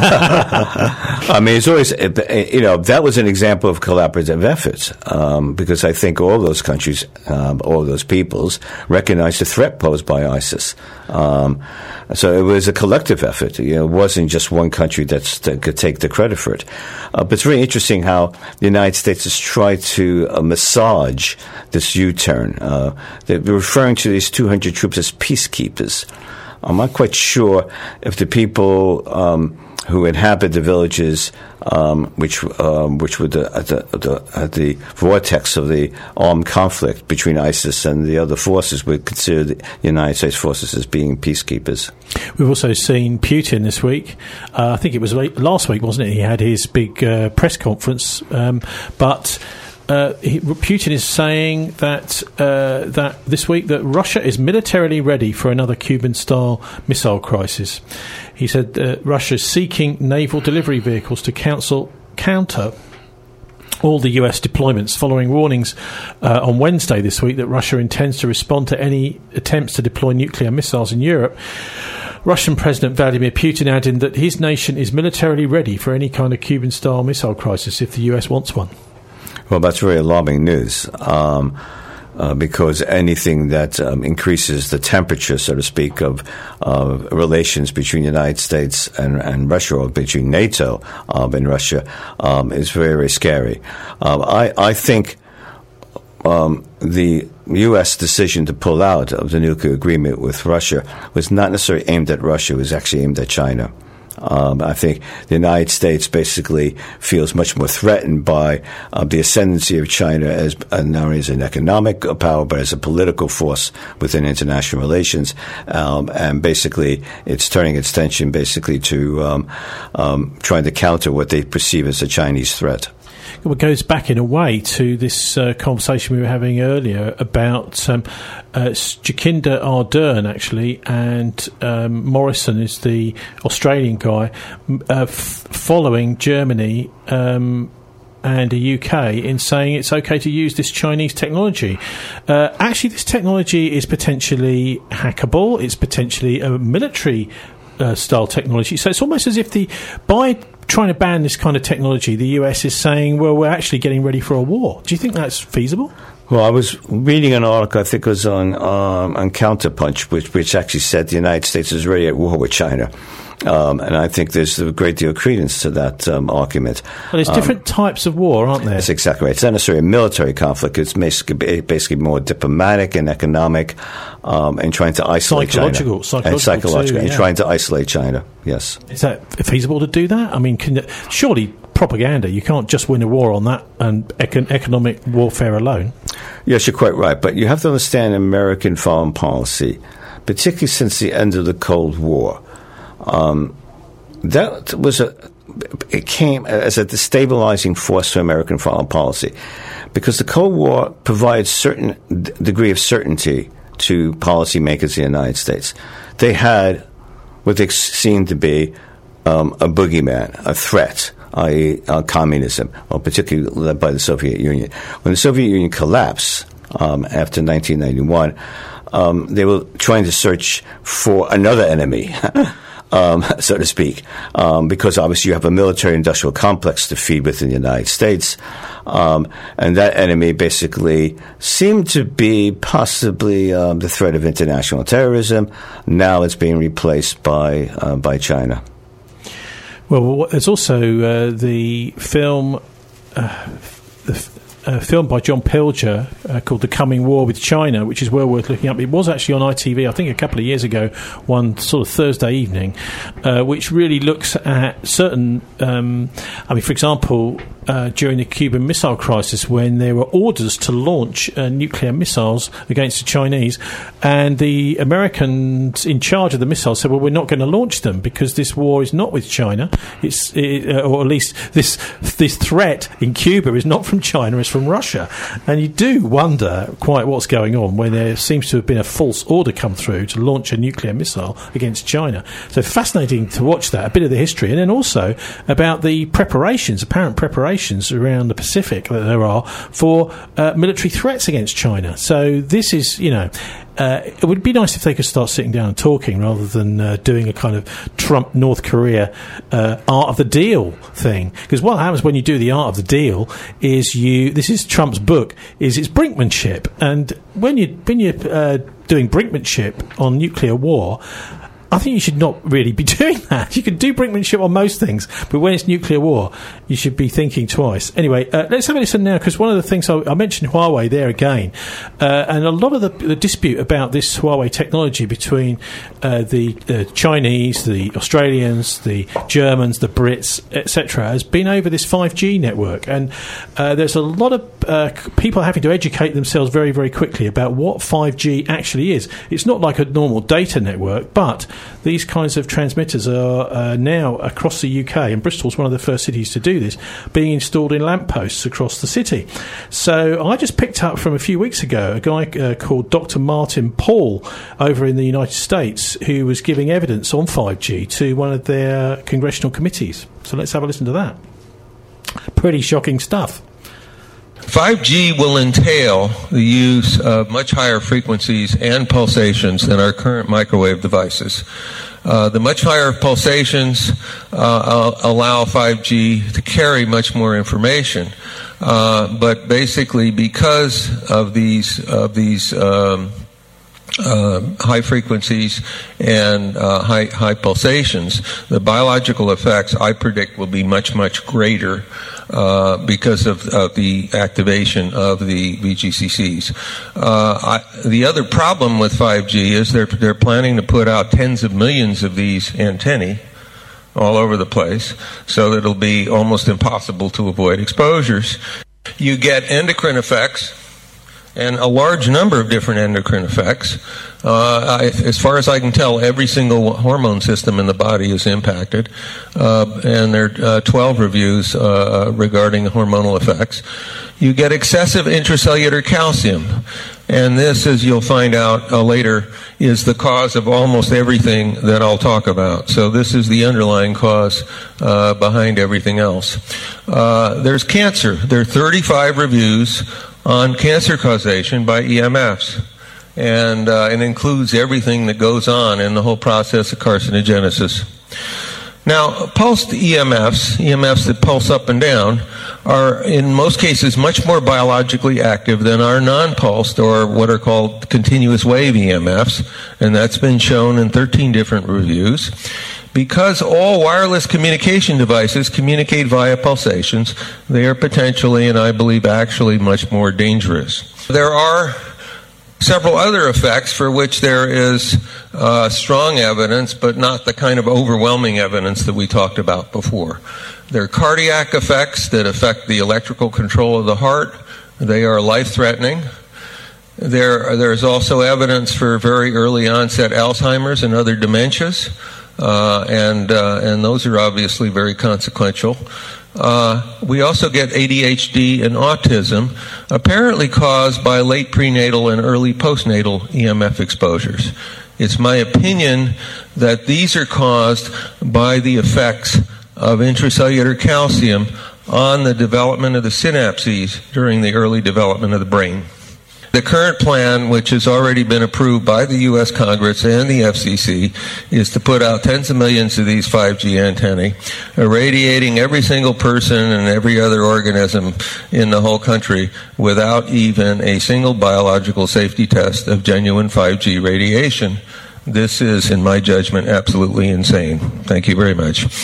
I mean, it's always, you know, that was an example of collaborative efforts, um, because I think all those countries, um, all those peoples, recognized the threat posed by ISIS. Um, so it was a collective effort. You know, it wasn't just one country that's, that could take the credit for it. Uh, but it's very interesting how the United States has tried to uh, massage this U-turn. Uh, they're referring to these two hundred troops as peacekeepers. I'm not quite sure if the people um, who inhabit the villages, um, which um, which were the, at, the, at, the, at the vortex of the armed conflict between ISIS and the other forces, would consider the United States forces as being peacekeepers. We've also seen Putin this week. Uh, I think it was late, last week, wasn't it? He had his big uh, press conference, um, but. Uh, he, Putin is saying that uh, that this week that Russia is militarily ready for another Cuban-style missile crisis. He said uh, Russia is seeking naval delivery vehicles to counsel, counter all the U S deployments, following warnings uh, on Wednesday this week that Russia intends to respond to any attempts to deploy nuclear missiles in Europe. Russian President Vladimir Putin adding that his nation is militarily ready for any kind of Cuban-style missile crisis if the U S wants one. Well, that's very alarming news, um, uh, because anything that um, increases the temperature, so to speak, of uh, relations between the United States and, and Russia, or between NATO um, and Russia, um, is very, very scary. Um, I, I think um, the U S decision to pull out of the nuclear agreement with Russia was not necessarily aimed at Russia, it was actually aimed at China. Um, I think the United States basically feels much more threatened by uh, the ascendancy of China as uh, not only as an economic power, but as a political force within international relations. Um, and basically, it's turning its attention basically to um, um, trying to counter what they perceive as a Chinese threat. It goes back in a way to this uh, conversation we were having earlier about um, uh, Jacinda Ardern, actually, and um, Morrison is the Australian guy, uh, f- following Germany um, and the U K in saying it's okay to use this Chinese technology. Uh, actually, this technology is potentially hackable. It's potentially a military uh, style technology. So it's almost as if the by trying to ban this kind of technology, the U S is saying, well, we're actually getting ready for a war. Do you think that's feasible? Well, I was reading an article, I think it was on um, on Counterpunch, which, which actually said the United States is already at war with China. Um, and I think there's a great deal of credence to that um, argument. Well, there's different um, types of war, aren't there? That's exactly right. It's not necessarily a military conflict. It's basically, basically more diplomatic and economic, um, and trying to isolate psychological, China. Psychological, and psychological, too, and yeah. trying to isolate China, yes. Is that feasible to do that? I mean, can, surely propaganda, you can't just win a war on that and econ- economic warfare alone. Yes, you're quite right. But you have to understand American foreign policy, particularly since the end of the Cold War. Um, that was a, it came as a destabilizing force to American foreign policy, because the Cold War provides certain d- degree of certainty to policymakers in the United States. They had what they seemed to be um, a boogeyman, a threat, that is, uh, communism, or particularly led by the Soviet Union. When the Soviet Union collapsed um, after nineteen ninety-one, um, they were trying to search for another enemy. Um, so to speak, um, because obviously you have a military-industrial complex to feed within the United States, um, and that enemy basically seemed to be possibly um, the threat of international terrorism. Now it's being replaced by uh, by China. Well, there's also uh, the film, uh, the a film by John Pilger uh, called The Coming War with China, which is well worth looking up. It was actually on I T V, I think, a couple of years ago, one sort of Thursday evening, uh, which really looks at certain, um, I mean, for example, uh, during the Cuban Missile Crisis when there were orders to launch uh, nuclear missiles against the Chinese, and the Americans in charge of the missiles said, well, we're not going to launch them because this war is not with China. It's, it, uh, or at least this this threat in Cuba is not from China, it's from Russia. And you do wonder quite what's going on when there seems to have been a false order come through to launch a nuclear missile against China. So fascinating to watch that, a bit of the history, and then also about the preparations, apparent preparations around the Pacific that there are for uh, military threats against China. So this is, you know, Uh, it would be nice if they could start sitting down and talking rather than uh, doing a kind of Trump North Korea uh, art of the deal thing. Because what happens when you do the art of the deal is you. This is Trump's book. Is it's brinkmanship, and when you when you're uh, doing brinkmanship on nuclear war, I think you should not really be doing that. You can do brinkmanship on most things, but when it's nuclear war, you should be thinking twice. Anyway, uh, let's have a listen now, because one of the things I, I mentioned Huawei there again, uh, and a lot of the, the dispute about this Huawei technology between uh, the uh, Chinese, the Australians, the Germans, the Brits, et cetera, has been over this five G network, and uh, there's a lot of uh, people having to educate themselves very, very quickly about what five G actually is. It's not like a normal data network, but these kinds of transmitters are uh, now across the U K, and Bristol's one of the first cities to do this, being installed in lampposts across the city. So I just picked up from a few weeks ago a guy uh, called Doctor Martin Paul over in the United States who was giving evidence on five G to one of their congressional committees. So let's have a listen to that. Pretty shocking stuff. five G will entail the use of much higher frequencies and pulsations than our current microwave devices. Uh, the much higher pulsations uh, allow five G to carry much more information, uh, but basically because of these of these um, Uh, high frequencies and uh, high high pulsations, the biological effects I predict will be much much greater uh, because of, of the activation of the V G C Cs. Uh, I, the other problem with five G is they're they're planning to put out tens of millions of these antennae all over the place, so that it'll be almost impossible to avoid exposures. You get endocrine effects, and a large number of different endocrine effects. Uh, I, as far as I can tell, every single hormone system in the body is impacted, uh, and there are uh, twelve reviews uh, regarding hormonal effects. You get excessive intracellular calcium, and this, as you'll find out uh, later, is the cause of almost everything that I'll talk about. So this is the underlying cause uh, behind everything else. Uh, there's cancer. There are thirty-five reviews on cancer causation by E M Fs, and uh, it includes everything that goes on in the whole process of carcinogenesis. Now, pulsed E M Fs, E M Fs that pulse up and down, are in most cases much more biologically active than our non-pulsed, or what are called continuous wave E M Fs, and that's been shown in thirteen different reviews. Because all wireless communication devices communicate via pulsations, they are potentially, and I believe actually, much more dangerous. There are several other effects for which there is uh, strong evidence, but not the kind of overwhelming evidence that we talked about before. There are cardiac effects that affect the electrical control of the heart. They are life-threatening. There, there's also evidence for very early onset Alzheimer's and other dementias. Uh, and uh, and those are obviously very consequential. Uh, we also get A D H D and autism, apparently caused by late prenatal and early postnatal E M F exposures. It's my opinion that these are caused by the effects of intracellular calcium on the development of the synapses during the early development of the brain. The current plan, which has already been approved by the U S Congress and the F C C, is to put out tens of millions of these five G antennae, irradiating every single person and every other organism in the whole country without even a single biological safety test of genuine five G radiation. This is, in my judgment, absolutely insane. Thank you very much.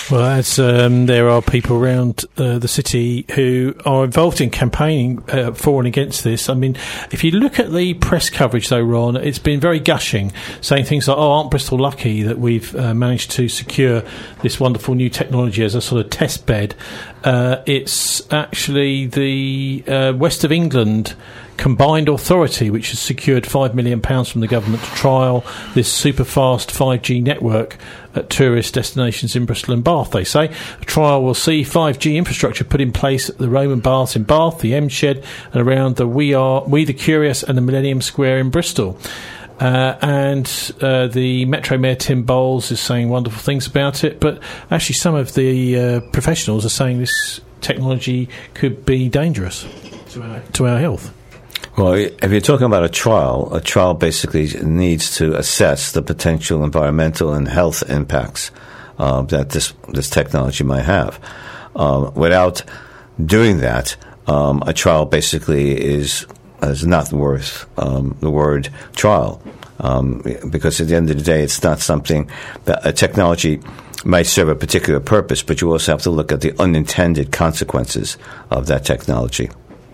Well, as um, there are people around uh, the city who are involved in campaigning uh, for and against this. I mean, if you look at the press coverage, though, Ron, it's been very gushing, saying things like, oh, aren't Bristol lucky that we've uh, managed to secure this wonderful new technology as a sort of test bed. Uh, it's actually the uh, West of England Combined Authority which has secured five million pounds from the government to trial this super fast five G network at tourist destinations in Bristol and Bath. They say the trial will see five G infrastructure put in place at the Roman Baths in Bath, the M Shed, and around the We Are We the Curious and the Millennium Square in Bristol. Uh, and uh, the Metro Mayor Tim Bowles is saying wonderful things about it, but actually some of the uh, professionals are saying this technology could be dangerous to our, to our health. Well, if you're talking about a trial, a trial basically needs to assess the potential environmental and health impacts uh, that this this technology might have. Um, without doing that, um, a trial basically is is not worth um, the word trial, um, because at the end of the day, it's not something that a technology might serve a particular purpose, but you also have to look at the unintended consequences of that technology.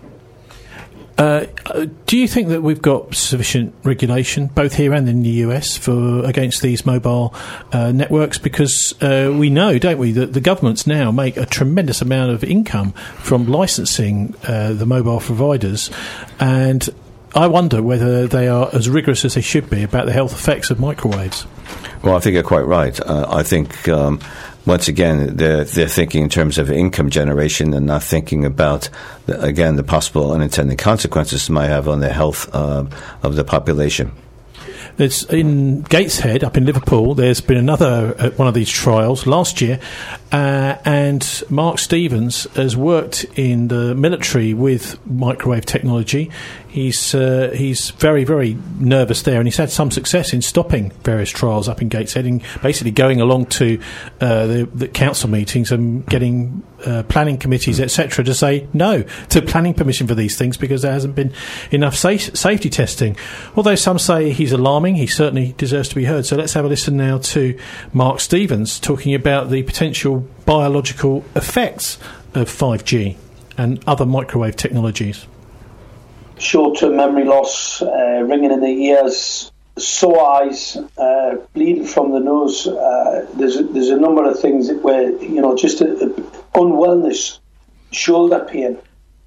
Uh, do you think that we've got sufficient regulation, both here and in the U S, for against these mobile uh, networks? Because uh, we know, don't we, that the governments now make a tremendous amount of income from licensing uh, the mobile providers, and I wonder whether they are as rigorous as they should be about the health effects of microwaves. Well, I think you're quite right. Uh, I think, um, once again, they're, they're thinking in terms of income generation and not thinking about, the, again, the possible unintended consequences it might have on the health uh, of the population. There's in Gateshead, up in Liverpool, there's been another uh, one of these trials last year, uh, and Mark Stevens has worked in the military with microwave technology. He's uh, he's very, very nervous there, and he's had some success in stopping various trials up in Gateshead, and basically going along to uh, the, the council meetings and getting uh, planning committees, et cetera, to say no to planning permission for these things because there hasn't been enough safe, safety testing. Although some say he's alarming, he certainly deserves to be heard. So let's have a listen now to Mark Stevens talking about the potential biological effects of five G and other microwave technologies. Short-term memory loss, uh, ringing in the ears, sore eyes, uh, bleeding from the nose. Uh, there's a, there's a number of things that where, you know, just a, a unwellness, shoulder pain,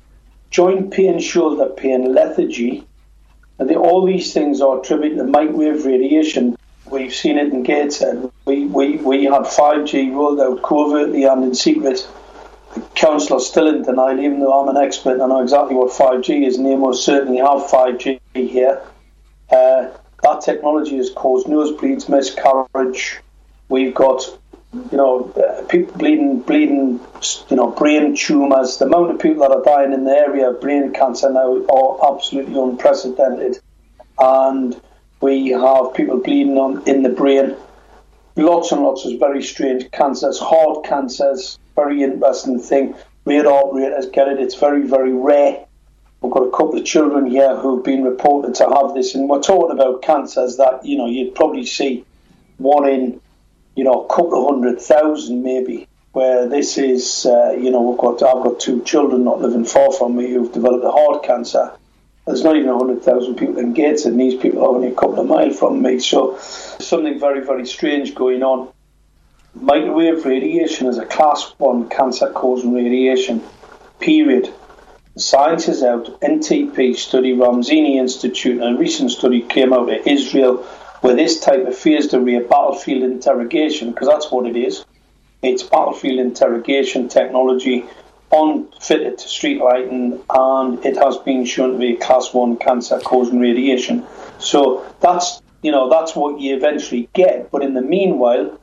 joint pain, shoulder pain, lethargy. And they, all these things are attributed to microwave radiation. We've seen it in Gateshead. We, we, we had five G rolled out covertly and in secret. The councillor's still in denial, even though I'm an expert and I know exactly what five G is, and they most certainly have five G here. Uh, that technology has caused nosebleeds, miscarriage. We've got, you know, uh, people bleeding, bleeding, you know, brain tumours. The amount of people that are dying in the area of brain cancer now are absolutely unprecedented. And we have people bleeding on in the brain. Lots and lots of very strange cancers, heart cancers. Very interesting thing. Rare operators get it. It's very, very rare. We've got a couple of children here who've been reported to have this, and we're talking about cancers that, you know, you'd probably see one in, you know, a couple of hundred thousand maybe. Where this is, uh, you know, we've got I've got two children not living far from me who've developed a heart cancer. There's not even a hundred thousand people in Gateshead, and these people are only a couple of miles from me. So something very, very strange going on. Microwave radiation is a class one cancer-causing radiation, period. The science is out. N T P study, Ramzini Institute, and a recent study came out of Israel where this type of phased array battlefield interrogation, because that's what it is, it's battlefield interrogation technology unfitted to street lighting, and it has been shown to be a class one cancer-causing radiation. So that's, you know, that's what you eventually get. But in the meanwhile,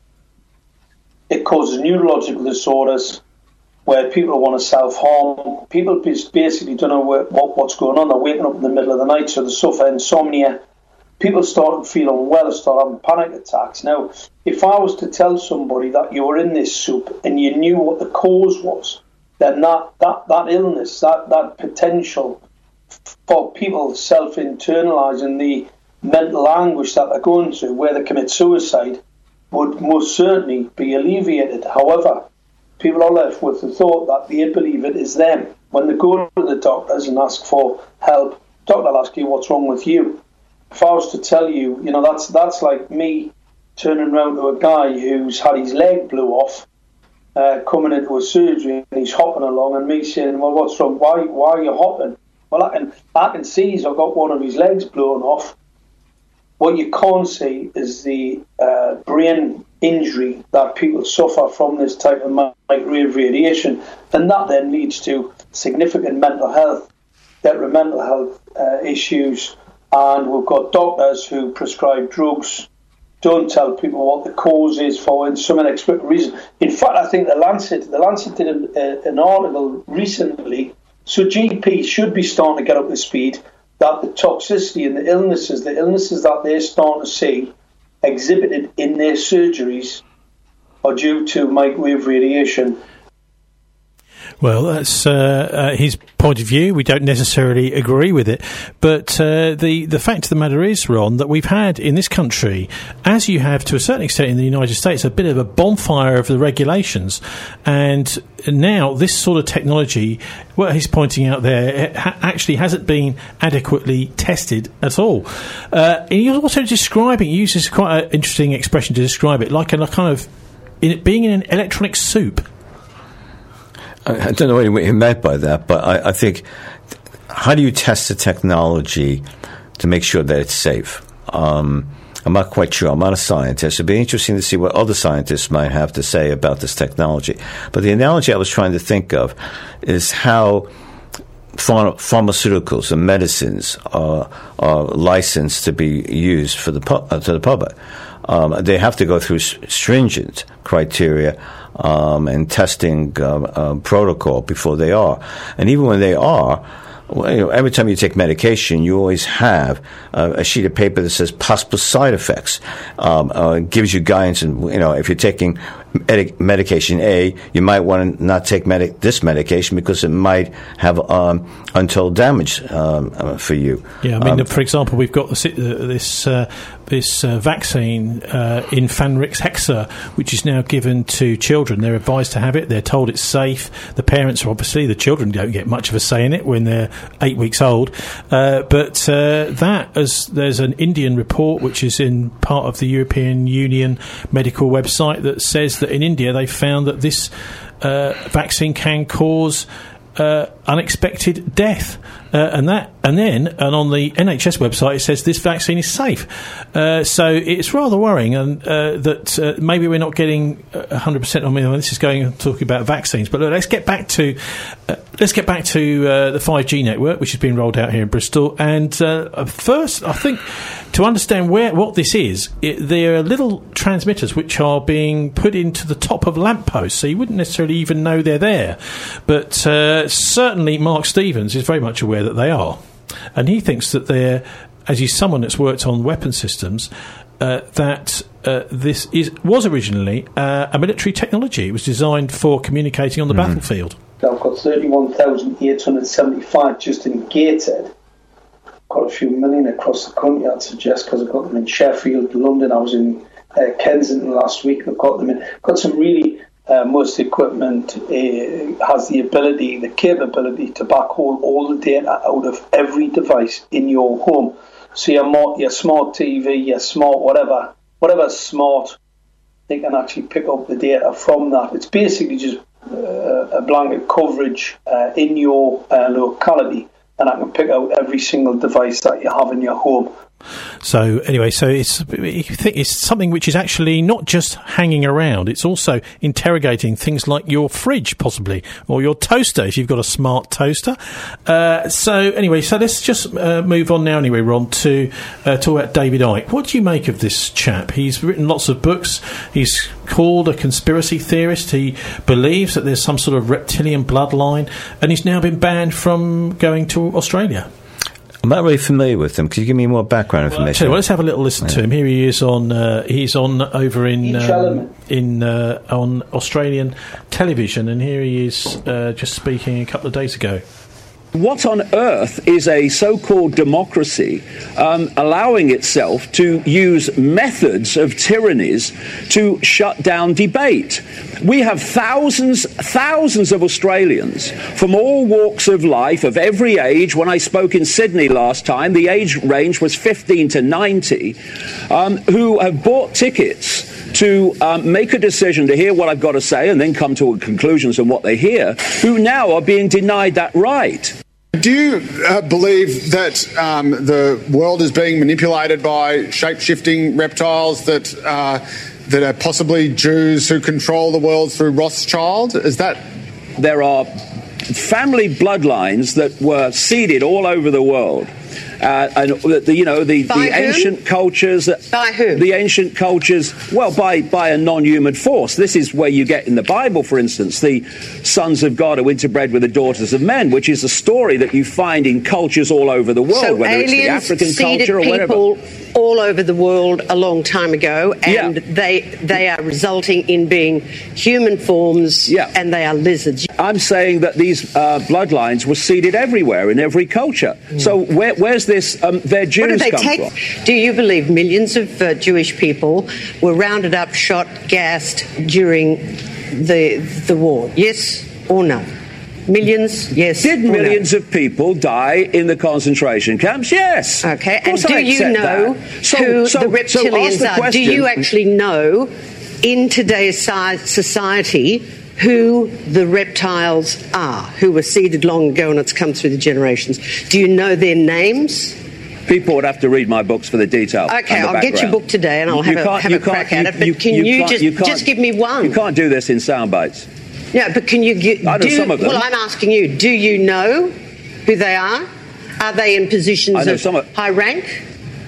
it causes neurological disorders where people want to self-harm. People basically don't know what, what's going on. They're waking up in the middle of the night, so they suffer insomnia. People start to feel unwell, start having panic attacks. Now, if I was to tell somebody that you were in this soup and you knew what the cause was, then that, that, that illness, that, that potential for people self-internalising the mental anguish that they're going through, where they commit suicide, would most certainly be alleviated. However, people are left with the thought that they believe it is them. When they go to the doctors and ask for help, the doctor will ask you, what's wrong with you? If I was to tell you, you know, that's that's like me turning around to a guy who's had his leg blew off, uh, coming into a surgery, and he's hopping along, and me saying, well, what's wrong? Why, why are you hopping? Well, I can, I can see he's got one of his legs blown off. What you can't see is the uh, brain injury that people suffer from this type of microwave radiation, and that then leads to significant mental health, detrimental health uh, issues, and we've got doctors who prescribe drugs, don't tell people what the cause is for some inexplicable reason. In fact, I think the Lancet, the Lancet did an, uh, an article recently, so G Ps should be starting to get up to speed that the toxicity and the illnesses, the illnesses that they're starting to see exhibited in their surgeries are due to microwave radiation. Well, that's uh, uh, his point of view. We don't necessarily agree with it. But uh, the, the fact of the matter is, Ron, that we've had in this country, as you have to a certain extent in the United States, a bit of a bonfire of the regulations. And now this sort of technology, what he's pointing out there, ha- actually hasn't been adequately tested at all. Uh, and he's also describing, he uses quite an interesting expression to describe it, like a, a kind of in it being in an electronic soup. I don't know what he meant by that, but I, I think, how do you test the technology to make sure that it's safe? Um, I'm not quite sure. I'm not a scientist. It'd be interesting to see what other scientists might have to say about this technology. But the analogy I was trying to think of is how ph- pharmaceuticals and medicines are, are licensed to be used for the pu- uh, to the public. Um, they have to go through s- stringent criteria Um, and testing uh, uh, protocol before they are. And even when they are, well, you know, every time you take medication, you always have uh, a sheet of paper that says possible side effects. Um, uh, it gives you guidance, and you know, if you're taking medic- medication A, you might want to not take medic- this medication because it might have um, untold damage um, uh, for you. Yeah, I mean, um, for example, we've got this uh, this, uh, this uh, vaccine, uh, Infanrix Hexa, which is now given to children. They're advised to have it. They're told it's safe. The parents are obviously, the children don't get much of a say in it when they're eight weeks old. Uh, but uh, that, as there's an Indian report, which is in part of the European Union medical website, that says that in India they found that this uh, vaccine can cause uh, unexpected death. Uh, and that, and then, and on the N H S website, it says this vaccine is safe. Uh, so it's rather worrying, and uh, that uh, maybe we're not getting a hundred percent. I mean, this is going talking about vaccines, but look, let's get back to uh, let's get back to uh, the five G network, which has been rolled out here in Bristol. And uh, first, I think to understand where what this is, it, there are little transmitters which are being put into the top of lampposts, so you wouldn't necessarily even know they're there. But uh, certainly, Mark Stevens is very much aware that they are, and he thinks that they're, as he's someone that's worked on weapon systems, uh, that uh, this is was originally uh, a military technology. It was designed for communicating on the mm-hmm. battlefield. I've got thirty-one thousand eight hundred seventy-five just in Gateshead. Got a few million across the country, I'd suggest, because I've got them in Sheffield, London. I was in uh, Kensington last week. I've got them in. Got some really. Uh, most equipment uh, has the ability, the capability to backhaul all the data out of every device in your home. So your, mo- your smart T V, your smart whatever, whatever's smart, they can actually pick up the data from that. It's basically just uh, a blanket coverage uh, in your uh, locality, and I can pick out every single device that you have in your home. So anyway, so it's it's something which is actually not just hanging around, it's also interrogating things like your fridge, possibly, or your toaster, if you've got a smart toaster. Uh, so anyway, so let's just uh, move on now anyway, Ron, to uh, talk about David Icke. What do you make of this chap? He's written lots of books. He's called a conspiracy theorist. He believes that there's some sort of reptilian bloodline, and he's now been banned from going to Australia. I'm not really familiar with him. Could you give me more background information? Well, well, let's have a little listen yeah. to him. Here he is on. Uh, he's on over in um, in uh, on Australian television, and here he is uh, just speaking a couple of days ago. What on earth is a so-called democracy um, allowing itself to use methods of tyrannies to shut down debate? We have thousands, thousands of Australians from all walks of life, of every age. When I spoke in Sydney last time, the age range was fifteen to ninety, um, who have bought tickets to um, make a decision to hear what I've got to say and then come to conclusions on what they hear, who now are being denied that right. Do you uh, believe that um, the world is being manipulated by shape-shifting reptiles that uh, that are possibly Jews who control the world through Rothschild? Is that... There are family bloodlines that were seeded all over the world. Uh, and the, you know the, the ancient cultures. By whom? The ancient cultures. Well, by by a non-human force. This is where you get in the Bible, for instance, the sons of God are interbred with the daughters of men, which is a story that you find in cultures all over the world, so whether it's the African culture or whatever. All over the world a long time ago, and yeah. they they are resulting in being human forms, yeah. and they are lizards. I'm saying that these uh, bloodlines were seeded everywhere in every culture. Mm. So where, where's this? Um, their Jews what did they come take? from? Do you believe millions of uh, Jewish people were rounded up, shot, gassed during the the war? Yes or no? Millions, yes. Did or millions no? of people die in the concentration camps? Yes. Okay, and do you know so, who so, the reptilians so the are? question, do you actually know, in today's society, who the reptiles are, who were seeded long ago and it's come through the generations? Do you know their names? People would have to read my books for the detail. Okay, the I'll get your book today and I'll have a, have a crack at it. But you, can you, you, just, you just give me one? You can't do this in sound bites. Yeah, but can you get... I know do, some of them. Well, I'm asking you, do you know who they are? Are they in positions I know of, some of, high rank?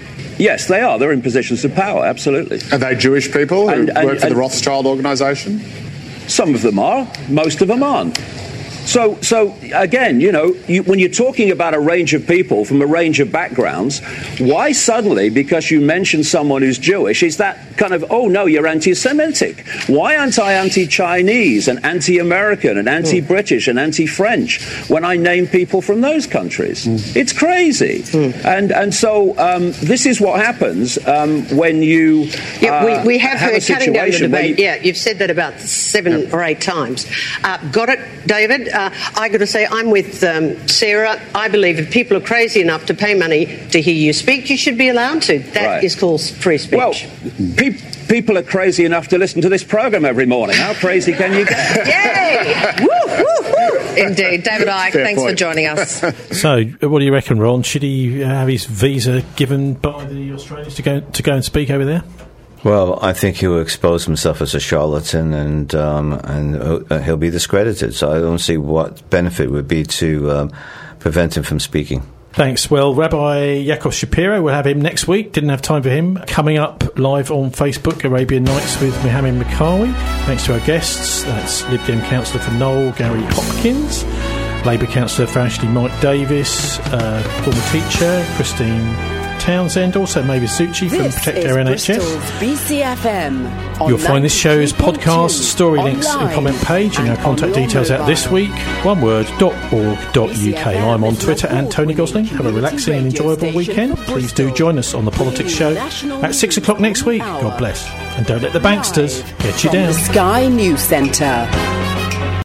Yes, they are. They're in positions of power, absolutely. Are they Jewish people who and, and, work for and, the Rothschild organisation? Some of them are. Most of them aren't. So, so again, you know, you, when you're talking about a range of people from a range of backgrounds, why suddenly, because you mention someone who's Jewish, is that kind of, oh, no, you're anti-Semitic? Why aren't I anti-Chinese and anti-American and anti-British and anti-French when I name people from those countries? Mm. It's crazy. Mm. And and so um, this is what happens um, when you uh, yeah, we, we have, have heard a situation cutting down the debate. You, yeah, you've said that about seven yeah. or eight times. Uh, got it, David? Uh, I got to say, I'm with um, Sarah. I believe if people are crazy enough to pay money to hear you speak, you should be allowed to. That right. is called free speech. Well, pe- people are crazy enough to listen to this programme every morning. How crazy can you get? Yay! woo, woo, woo. Indeed. David Icke, Fair thanks point. for joining us. So, what do you reckon, Ron? Should he have his visa given by the Australians to go to go and speak over there? Well, I think he will expose himself as a charlatan, and um, and uh, he'll be discredited. So I don't see what benefit would be to um, prevent him from speaking. Thanks. Well, Rabbi Yaakov Shapiro, we'll have him next week. Didn't have time for him. Coming up live on Facebook, Arabian Nights with Mohammed Makawi. Thanks to our guests. That's Lib Dem councillor for Knoll, Gary Hopkins. Labour councillor for Ashley, Mike Davis. Uh, former teacher, Christine Townsend, also Mavis Succi from Protect Our N H S. Bristol's B C F M. You'll find this show's podcast, story links and comment page and our contact details out this week. One word, dot org dot uk. I'm on Twitter and Tony Gosling. Have a relaxing and enjoyable weekend. Please do join us on the Politics Show at six o'clock next week. God bless. And don't let the banksters get you down. Sky News Centre.